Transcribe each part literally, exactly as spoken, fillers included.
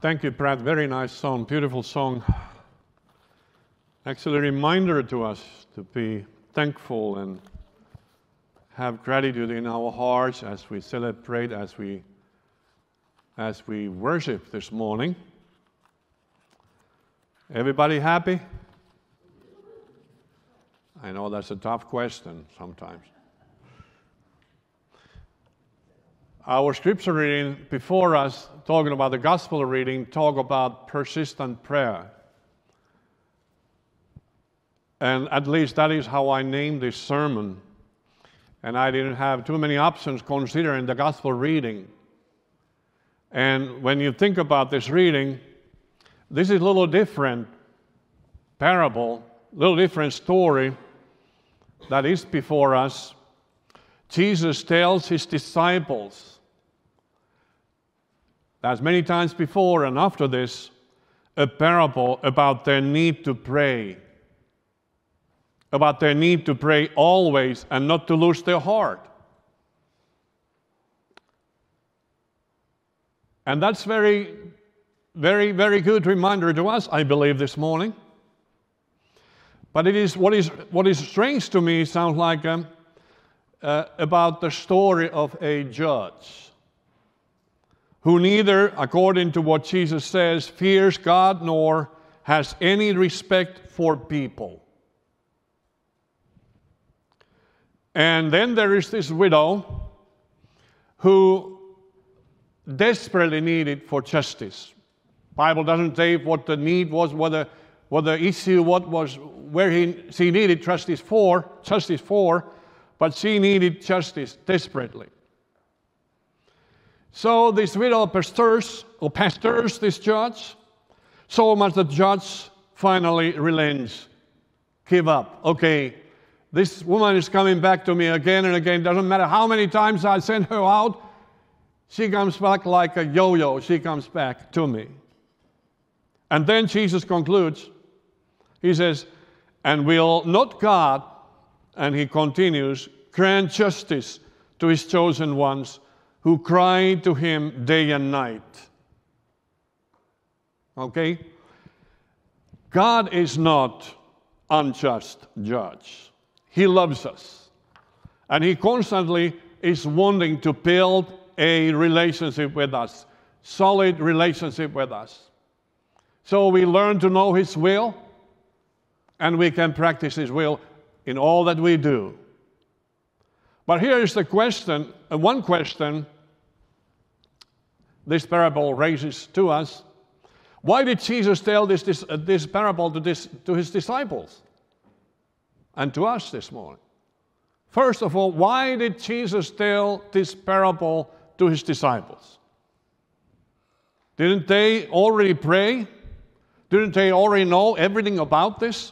Thank you, Brad. Very nice song, beautiful song. Actually, a reminder to us to be thankful and have gratitude in our hearts as we celebrate, as we as we worship this morning. Everybody happy? I know that's a tough question sometimes. Our scripture reading before us, talking about the gospel reading, talk about persistent prayer. And at least that is how I named this sermon. And I didn't have too many options considering the gospel reading. And when you think about this reading, this is a little different parable, a little different story that is before us. Jesus tells his disciples, as many times before and after this, a parable about their need to pray, about their need to pray always and not to lose their heart. And that's very, very, very good reminder to us, I believe, this morning. But it is what is what is strange to me sounds like um, uh, about the story of a judge who neither, according to what Jesus says, fears God nor has any respect for people. And then there is this widow who desperately needed for justice. Bible doesn't say what the need was, what the, what the issue what was, where he, she needed justice for, justice for, but she needed justice desperately. So this widow pesters, or pesters this judge, so much that the judge finally relents. Give up. Okay, this woman is coming back to me again and again. Doesn't matter how many times I send her out, she comes back like a yo-yo. She comes back to me. And then Jesus concludes. He says, and will not God, and he continues, grant justice to his chosen ones who cry to him day and night. Okay? God is not unjust judge. He loves us. And he constantly is wanting to build a relationship with us, solid relationship with us. So we learn to know his will, and we can practice his will in all that we do. But here is the question, uh, one question this parable raises to us. Why did Jesus tell this, this, uh, this parable to, this, to his disciples and to us this morning? First of all, why did Jesus tell this parable to his disciples? Didn't they already pray? Didn't they already know everything about this?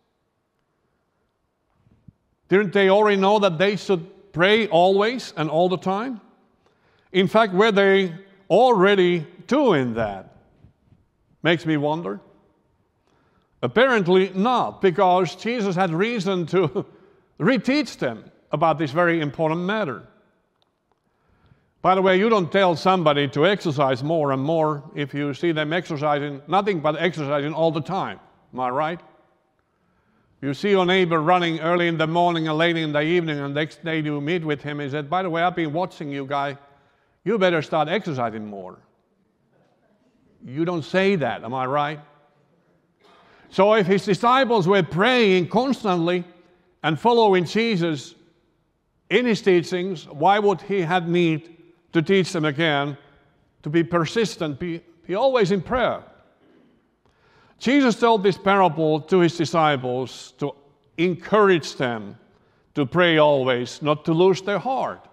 Didn't they already know that they should pray always and all the time? In fact, were they already doing that? Makes me wonder. Apparently not, because Jesus had reason to reteach them about this very important matter. By the way, you don't tell somebody to exercise more and more if you see them exercising, nothing but exercising all the time. Am I right? You see your neighbor running early in the morning and late in the evening, and the next day you meet with him and said, by the way, I've been watching you, guy. You better start exercising more. You don't say that, am I right? So if his disciples were praying constantly and following Jesus in his teachings, why would he have need to teach them again to be persistent, be, be always in prayer? Jesus told this parable to his disciples to encourage them to pray always, not to lose their heart.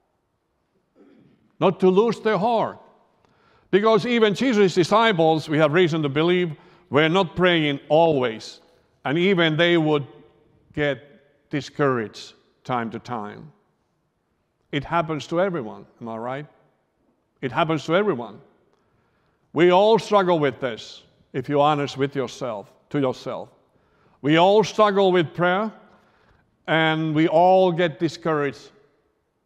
Not to lose their heart. Because even Jesus' disciples, we have reason to believe, were not praying always. And even they would get discouraged time to time. It happens to everyone, am I right? It happens to everyone. We all struggle with this, if you're honest with yourself, to yourself. We all struggle with prayer, and we all get discouraged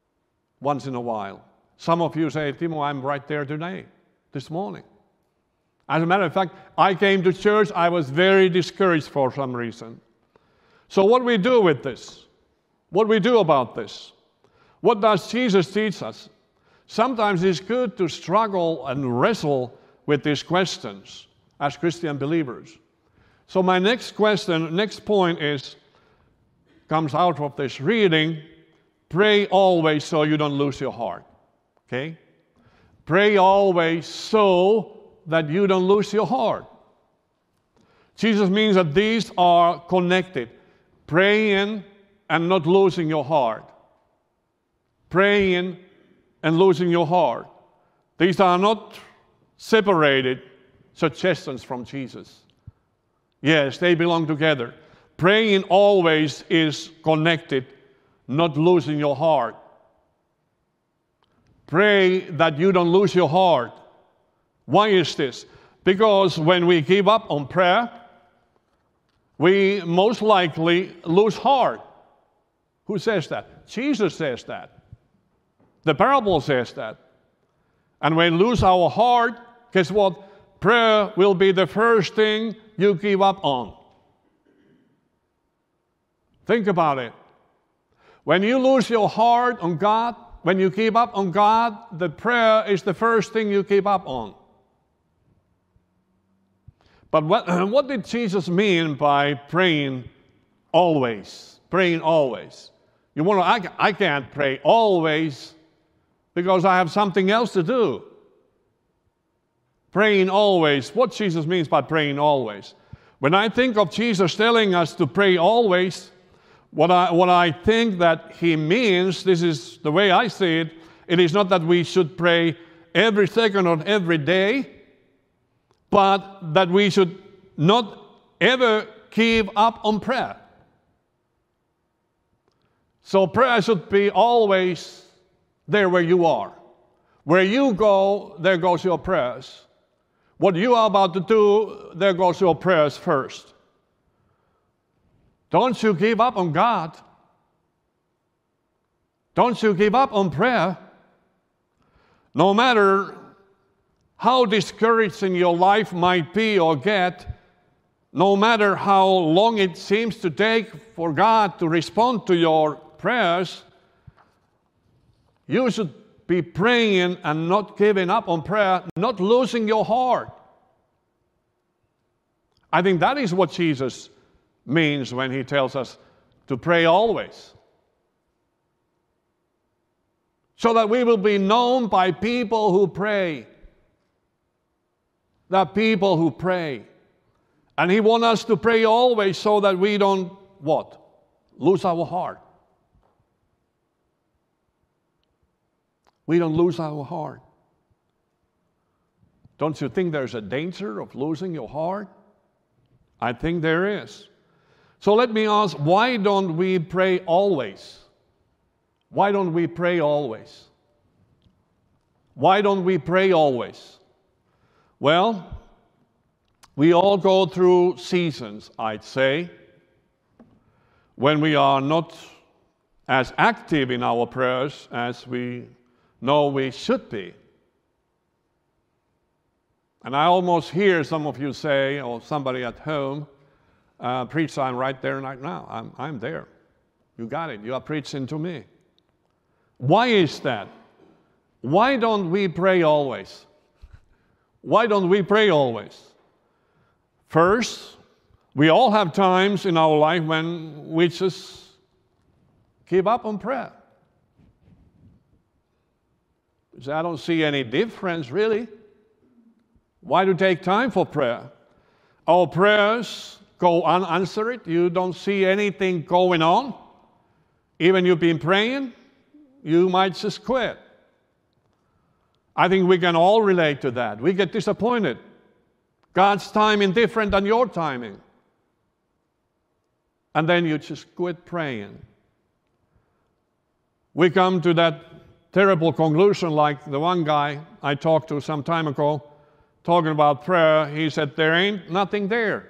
once in a while. Some of you say, Timo, I'm right there today, this morning. As a matter of fact, I came to church, I was very discouraged for some reason. So what do we do with this? What do we do about this? What does Jesus teach us? Sometimes it's good to struggle and wrestle with these questions as Christian believers. So my next question, next point is, comes out of this reading, pray always so you don't lose your heart. Okay? Pray always so that you don't lose your heart. Jesus means that these are connected. Praying and not losing your heart. Praying and losing your heart. These are not separated suggestions from Jesus. Yes, they belong together. Praying always is connected, not losing your heart. Pray that you don't lose your heart. Why is this? Because when we give up on prayer, we most likely lose heart. Who says that? Jesus says that. The parable says that. And when we lose our heart, guess what? Prayer will be the first thing you give up on. Think about it. When you lose your heart on God, when you give up on God, the prayer is the first thing you give up on. But what, what did Jesus mean by praying always? Praying always. You want to, I, I can't pray always because I have something else to do. Praying always. What Jesus means by praying always? When I think of Jesus telling us to pray always, what I, what I think that he means, this is the way I see it, it is not that we should pray every second or every day, but that we should not ever give up on prayer. So prayer should be always there where you are. Where you go, there goes your prayers. What you are about to do, there goes your prayers first. Don't you give up on God. Don't you give up on prayer. No matter how discouraging your life might be or get, no matter how long it seems to take for God to respond to your prayers, you should be praying and not giving up on prayer, not losing your heart. I think that is what Jesus means when he tells us to pray always. So that we will be known by people who pray. The people who pray. And he wants us to pray always so that we don't, what? Lose our heart. We don't lose our heart. Don't you think there's a danger of losing your heart? I think there is. So let me ask, why don't we pray always? Why don't we pray always? Why don't we pray always? Well, we all go through seasons, I'd say, when we are not as active in our prayers as we know we should be. And I almost hear some of you say, or somebody at home, uh, preach, I'm right there right now. I'm, I'm there. You got it. You are preaching to me. Why is that? Why don't we pray always? Why don't we pray always? First, we all have times in our life when we just give up on prayer. So I don't see any difference, really. Why do you take time for prayer? Our prayers go unanswered. You don't see anything going on. Even you've been praying, you might just quit. I think we can all relate to that. We get disappointed. God's timing different than your timing. And then you just quit praying. We come to that terrible conclusion like the one guy I talked to some time ago, talking about prayer. He said, there ain't nothing there.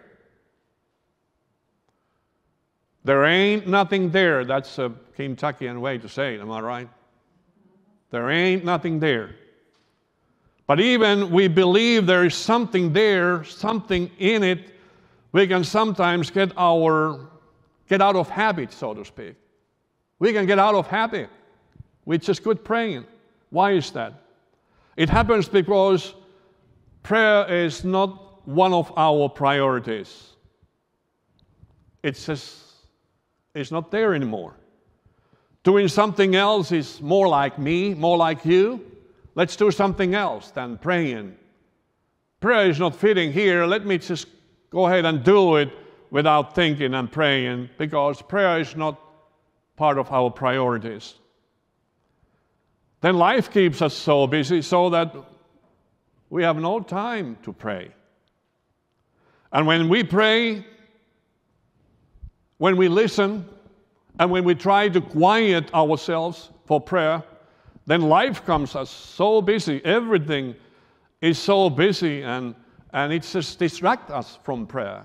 There ain't nothing there. That's a Kentuckian way to say it, am I right? There ain't nothing there. But even we believe there is something there, something in it, we can sometimes get our get out of habit, so to speak. We can get out of habit. We just quit praying. Why is that? It happens because prayer is not one of our priorities. It's just, it's not there anymore. Doing something else is more like me, more like you. Let's do something else than praying. Prayer is not fitting here. Let me just go ahead and do it without thinking and praying, because prayer is not part of our priorities. Then life keeps us so busy so that we have no time to pray. And when we pray, when we listen, and when we try to quiet ourselves for prayer, then life comes us so busy. Everything is so busy, and, and it just distracts us from prayer.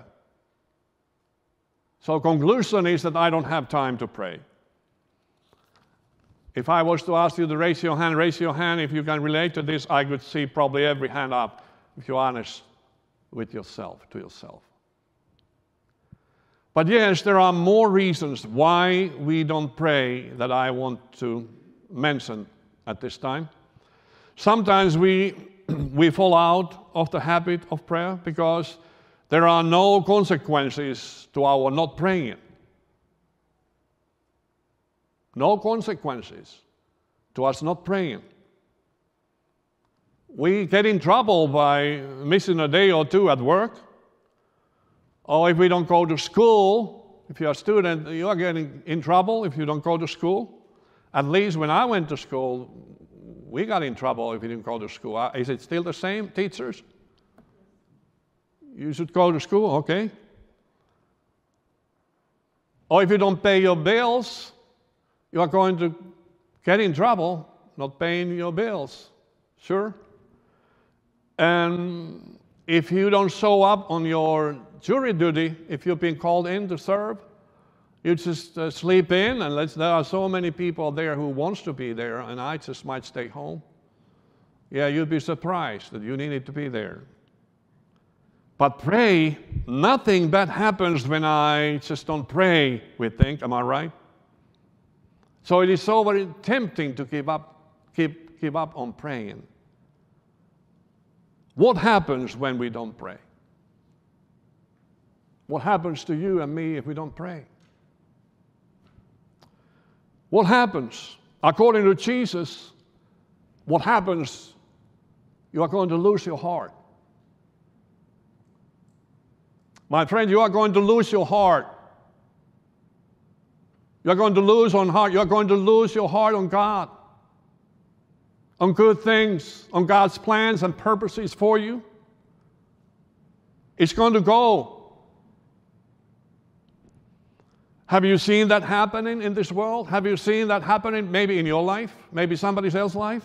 So conclusion is that I don't have time to pray. If I was to ask you to raise your hand, raise your hand if you can relate to this, I could see probably every hand up if you're honest with yourself, to yourself. But yes, there are more reasons why we don't pray that I want to mention at this time. Sometimes we, we fall out of the habit of prayer because there are no consequences to our not praying. No consequences to us not praying. We get in trouble by missing a day or two at work. Or if we don't go to school, if you're a student, you are getting in trouble if you don't go to school. At least when I went to school, we got in trouble if we didn't go to school. Is it still the same, teachers? You should go to school, okay. Or if you don't pay your bills, you are going to get in trouble not paying your bills, sure. And if you don't show up on your jury duty, if you've been called in to serve, you just uh, sleep in, and let's, there are so many people there who wants to be there, and I just might stay home. Yeah, you'd be surprised that you needed to be there. But pray, nothing bad happens when I just don't pray, we think, am I right? So it is so very tempting to give up, keep, give up on praying. What happens when we don't pray? What happens to you and me if we don't pray? What happens? According to Jesus, what happens? You are going to lose your heart. My friend, you are going to lose your heart. You are going to lose on heart. You are going to lose your heart on God, on good things, on God's plans and purposes for you. It's going to go. Have you seen that happening in this world? Have you seen that happening maybe in your life, maybe somebody else's life?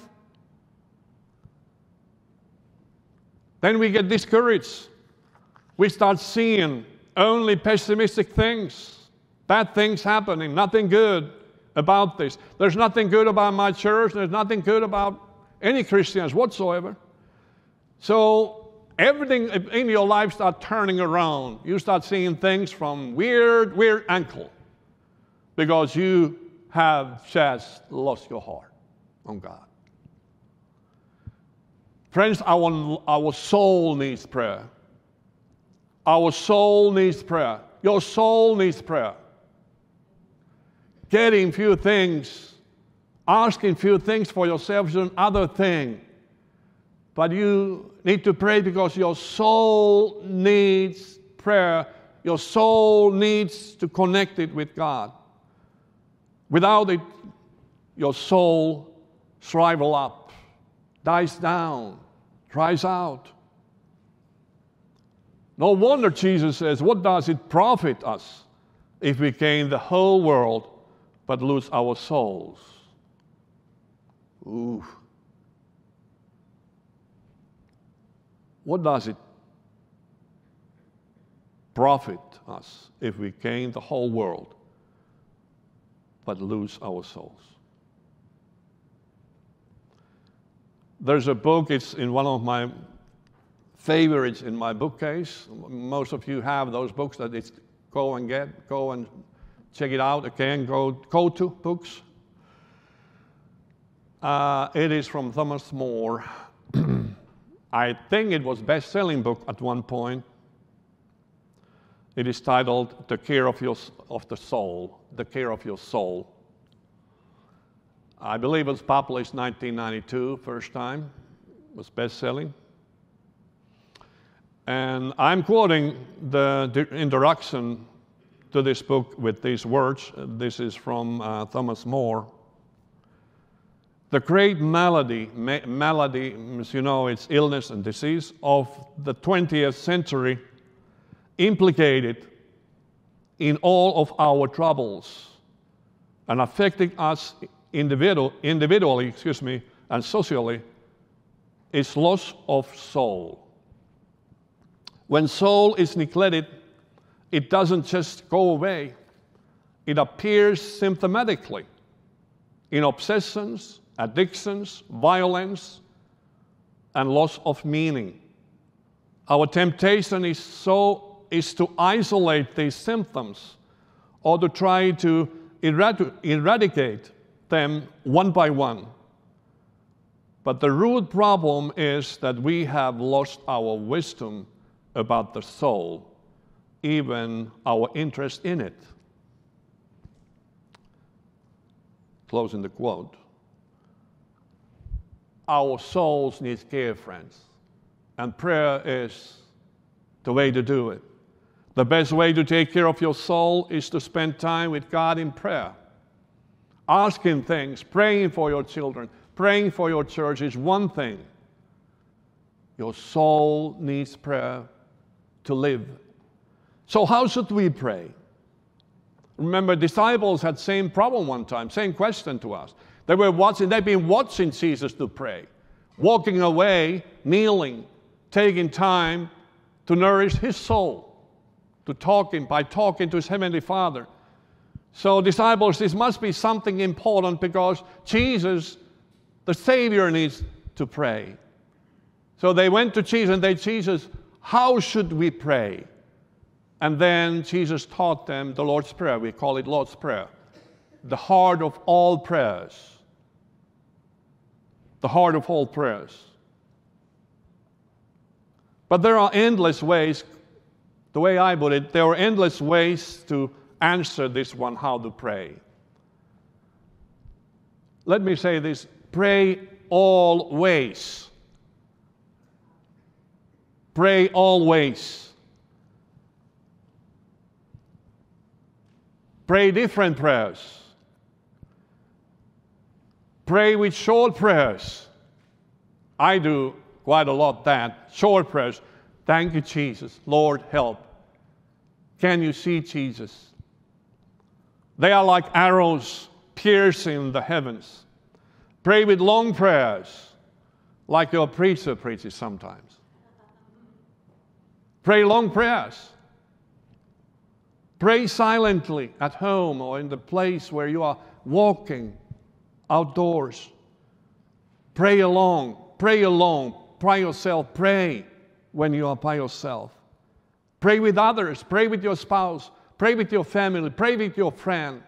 Then we get discouraged. We start seeing only pessimistic things, bad things happening, nothing good about this. There's nothing good about my church. There's nothing good about any Christians whatsoever. So everything in your life starts turning around. You start seeing things from weird, weird angle because you have just lost your heart on God. Friends, our, our soul needs prayer. Our soul needs prayer. Your soul needs prayer. Getting few things, asking few things for yourself is another thing. But you need to pray because your soul needs prayer. Your soul needs to connect it with God. Without it, your soul shrivel up, dies down, dries out. No wonder Jesus says, what does it profit us if we gain the whole world but lose our souls? Ooh. What does it profit us if we gain the whole world but lose our souls? There's a book, it's in one of my favorites in my bookcase. Most of you have those books that it's go and get, go and check it out again, go, go to books. Uh, it is from Thomas More. I think it was a best-selling book at one point. It is titled The Care of, Your, of the Soul, The Care of Your Soul. I believe it was published nineteen ninety-two, first time. It was best-selling. And I'm quoting the, the introduction to this book with these words. This is from uh, Thomas More. The great malady, ma- malady, as you know, it's illness and disease of the twentieth century, implicated in all of our troubles and affecting us individual, individually, excuse me, and socially, is loss of soul. When soul is neglected, it doesn't just go away. It appears symptomatically in obsessions, addictions, violence, and loss of meaning. Our temptation is so is to isolate these symptoms or to try to erad- eradicate them one by one. But the root problem is that we have lost our wisdom about the soul, even our interest in it. Closing the quote. Our souls need care, friends, and prayer is the way to do it. The best way to take care of your soul is to spend time with God in prayer. Asking things, praying for your children, praying for your church is one thing. Your soul needs prayer to live. So how should we pray? Remember, disciples had the same problem one time, same question to us. They were watching, they've been watching Jesus to pray, walking away, kneeling, taking time to nourish his soul, to talking by talking to his heavenly Father. So disciples, this must be something important because Jesus, the Savior, needs to pray. So they went to Jesus and they, Jesus, how should we pray? And then Jesus taught them the Lord's Prayer. We call it Lord's Prayer. The heart of all prayers. The heart of all prayers. But there are endless ways, the way I put it, there are endless ways to answer this one, how to pray. Let me say this, pray always. Pray always. Pray different prayers. Pray with short prayers. I do quite a lot that. Short prayers. Thank you, Jesus. Lord, help. Can you see Jesus? They are like arrows piercing the heavens. Pray with long prayers, like your preacher preaches sometimes. Pray long prayers. Pray silently at home or in the place where you are walking outdoors. Pray alone. Pray alone. By yourself. Pray when you are by yourself. Pray with others. Pray with your spouse. Pray with your family. Pray with your friend.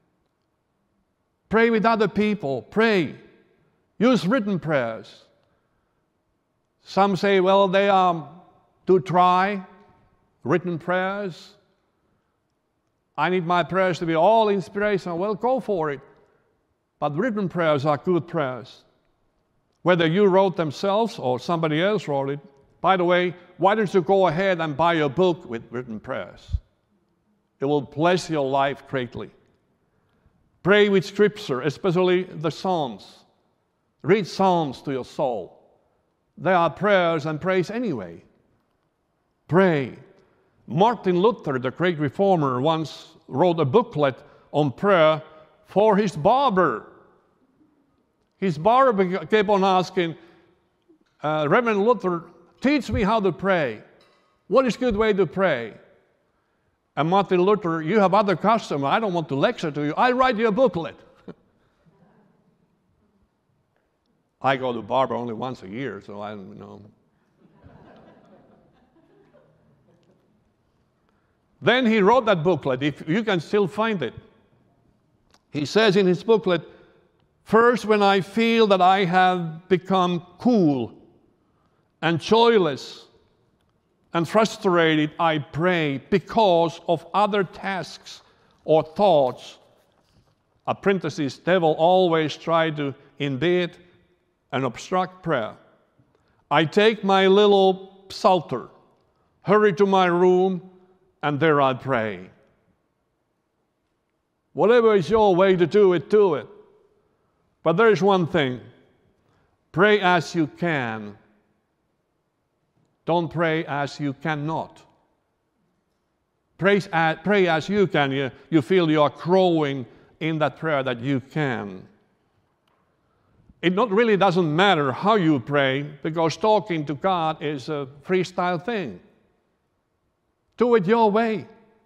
Pray with other people. Pray. Use written prayers. Some say, well, they are too dry. Written prayers. I need my prayers to be all inspirational. Well, go for it. But written prayers are good prayers. Whether you wrote themselves or somebody else wrote it. By the way, why don't you go ahead and buy a book with written prayers? It will bless your life greatly. Pray with Scripture, especially the Psalms. Read Psalms to your soul. They are prayers and praise anyway. Pray. Martin Luther, the great reformer, once wrote a booklet on prayer for his barber. His barber kept on asking, uh, Reverend Luther, teach me how to pray. What is a good way to pray? And Martin Luther, you have other customers. I don't want to lecture to you. I write you a booklet. I go to barber only once a year, so I don't know. Then he wrote that booklet, if you can still find it. He says in his booklet, first when I feel that I have become cool and joyless and frustrated, I pray because of other tasks or thoughts. A parenthesis, devil always try to invade and obstruct prayer. I take my little psalter, hurry to my room, and there I pray. Whatever is your way to do it, do it. But there is one thing. Pray as you can. Don't pray as you cannot. Pray as, pray as you can. You, you feel you are growing in that prayer that you can. It not really doesn't matter how you pray, because talking to God is a freestyle thing. Do it your way.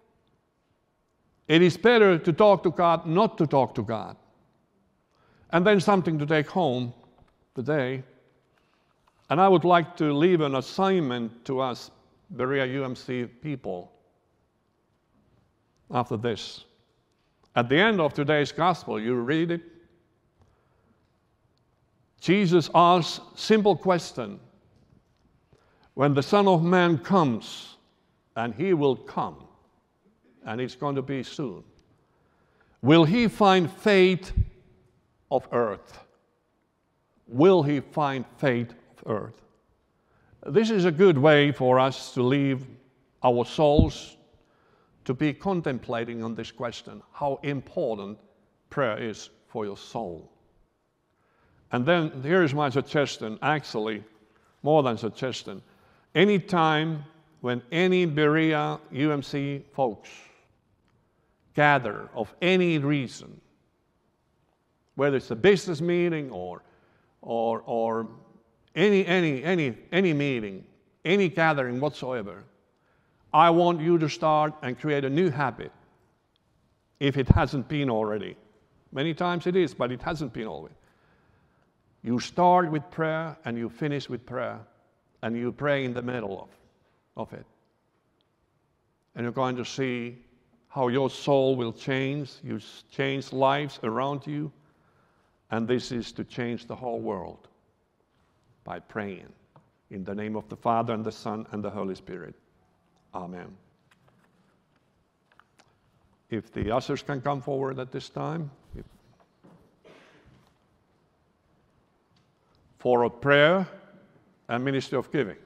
It is better to talk to God, not to talk to God. And then something to take home today. And I would like to leave an assignment to us, Berea U M C people, after this. At the end of today's gospel, you read it. Jesus asks a simple question. When the Son of Man comes, and he will come, and it's going to be soon, will he find faith of earth? Will he find faith of earth? This is a good way for us to leave our souls to be contemplating on this question, how important prayer is for your soul. And then here's my suggestion, actually, more than suggestion. Anytime when any Berea U M C folks gather of any reason, whether it's a business meeting or, or, or any, any, any, any meeting, any gathering whatsoever, I want you to start and create a new habit, if it hasn't been already. Many times it is, but it hasn't been always. You start with prayer and you finish with prayer, and you pray in the middle of, of it. And you're going to see how your soul will change. You change lives around you. And this is to change the whole world by praying in the name of the Father and the Son and the Holy Spirit. Amen. If the ushers can come forward at this time. For a prayer and ministry of giving.